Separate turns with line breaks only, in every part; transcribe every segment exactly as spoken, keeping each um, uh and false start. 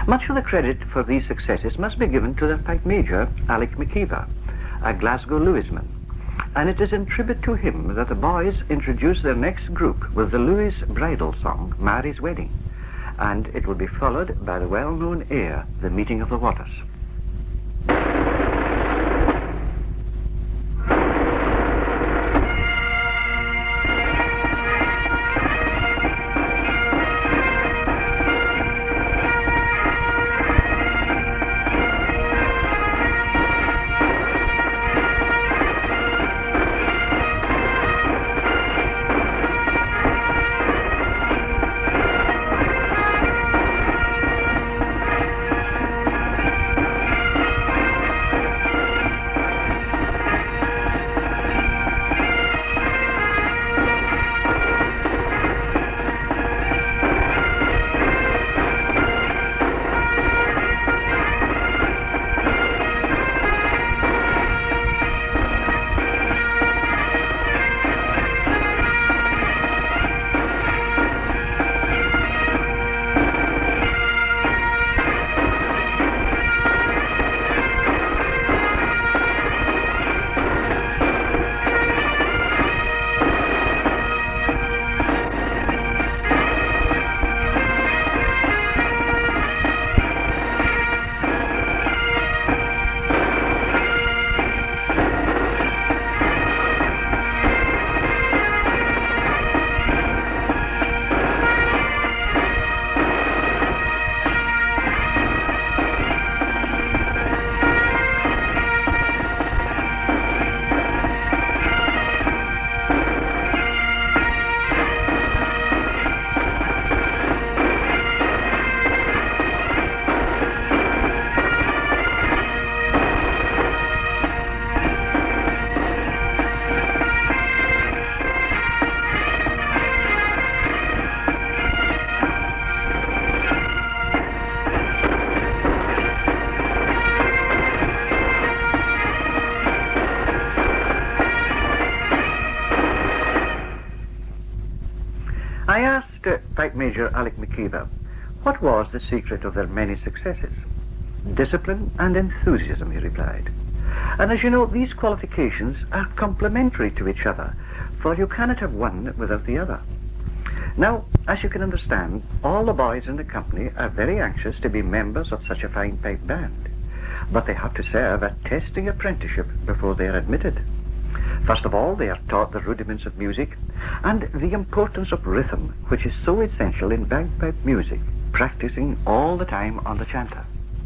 Much of the credit for these successes must be given to their pipe major, Alec McKeever, a Glasgow Lewisman, and it is in tribute to him that the boys introduce their next group with the Lewis bridal song, Mary's Wedding, and it will be followed by the well-known air, The Meeting of the Waters. I asked uh, Pipe Major Alec McKeever what was the secret of their many successes. Discipline and enthusiasm, he replied. And as you know, these qualifications are complementary to each other, for you cannot have one without the other. Now, as you can understand, all the boys in the company are very anxious to be members of such a fine pipe band, but they have to serve a testing apprenticeship before they are admitted. First of all, they are taught the rudiments of music and the importance of rhythm, which is so essential in bagpipe music, practicing all the time on the chanter.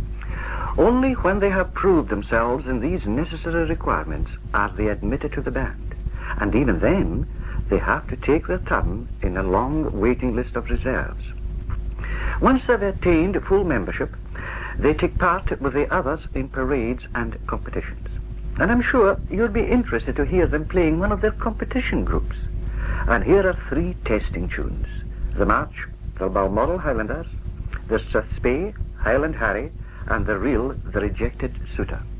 Only when they have proved themselves in these necessary requirements are they admitted to the band, and even then they have to take their turn in a long waiting list of reserves. Once they've attained full membership, they take part with the others in parades and competitions. And I'm sure you'll be interested to hear them playing one of their competition groups. And here are three testing tunes: the March, the Balmoral Highlanders, the Strathspey, Highland Harry, and the reel, The Rejected Suitor.